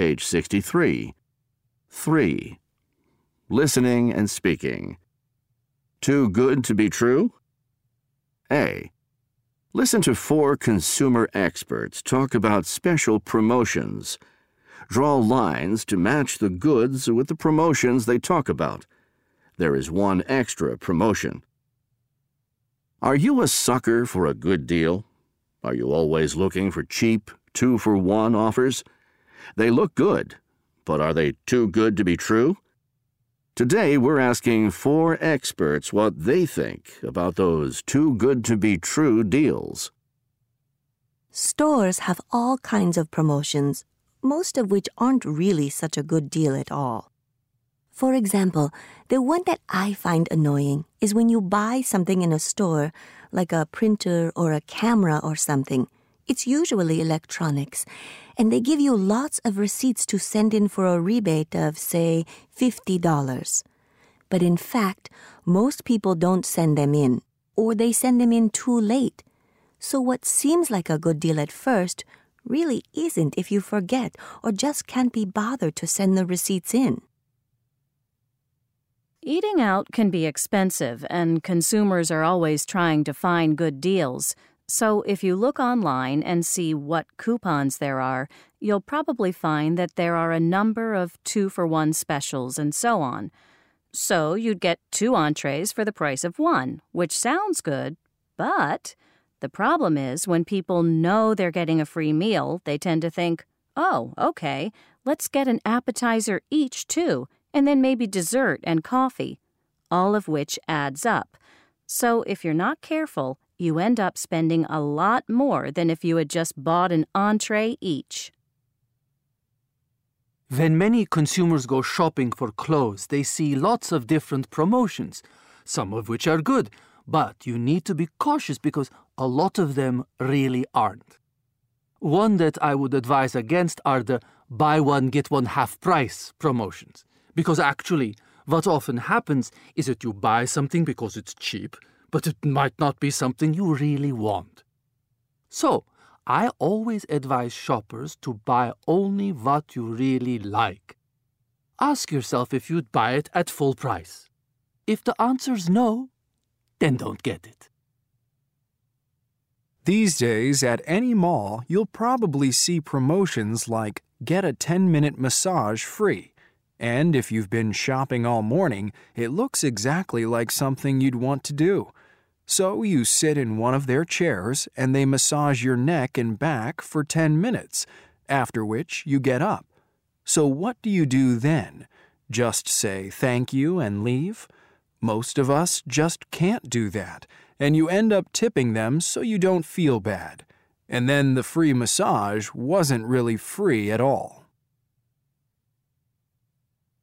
page 63. 3. Listening and speaking. Too good to be true? A. Listen to 4 consumer experts talk about special promotions. Draw lines to match the goods with the promotions they talk about. There is one extra promotion. Are you a sucker for a good deal? Are you always looking for cheap 2-for-1 offers? They look good, but are they too good to be true? Today, we're asking 4 experts what they think about those too good to be true deals. Stores have all kinds of promotions, most of which aren't really such a good deal at all. For example, the one that I find annoying is when you buy something in a store, like a printer or a camera or something. It's usually electronics, and they give you lots of receipts to send in for a rebate of, say, $50. But in fact, most people don't send them in, or they send them in too late. So what seems like a good deal at first really isn't if you forget or just can't be bothered to send the receipts in. Eating out can be expensive, and consumers are always trying to find good deals. So if you look online and see what coupons there are, you'll probably find that there are a number of 2-for-1 specials and so on. So you'd get 2 entrees for the price of 1, which sounds good, but the problem is when people know they're getting a free meal, they tend to think, oh, okay, let's get an appetizer each too, and then maybe dessert and coffee, all of which adds up. So if you're not careful, you end up spending a lot more than if you had just bought an entree each. When many consumers go shopping for clothes, they see lots of different promotions, some of which are good, but you need to be cautious because a lot of them really aren't. One that I would advise against are the buy one get one half price promotions. Because actually, what often happens is that you buy something because it's cheap, but it might not be something you really want. So, I always advise shoppers to buy only what you really like. Ask yourself if you'd buy it at full price. If the answer's no, then don't get it. These days, at any mall, you'll probably see promotions like get a 10-minute massage free. And if you've been shopping all morning, it looks exactly like something you'd want to do. So you sit in one of their chairs and they massage your neck and back for 10 minutes, after which you get up. So what do you do then? Just say thank you and leave? Most of us just can't do that, and you end up tipping them so you don't feel bad. And then the free massage wasn't really free at all.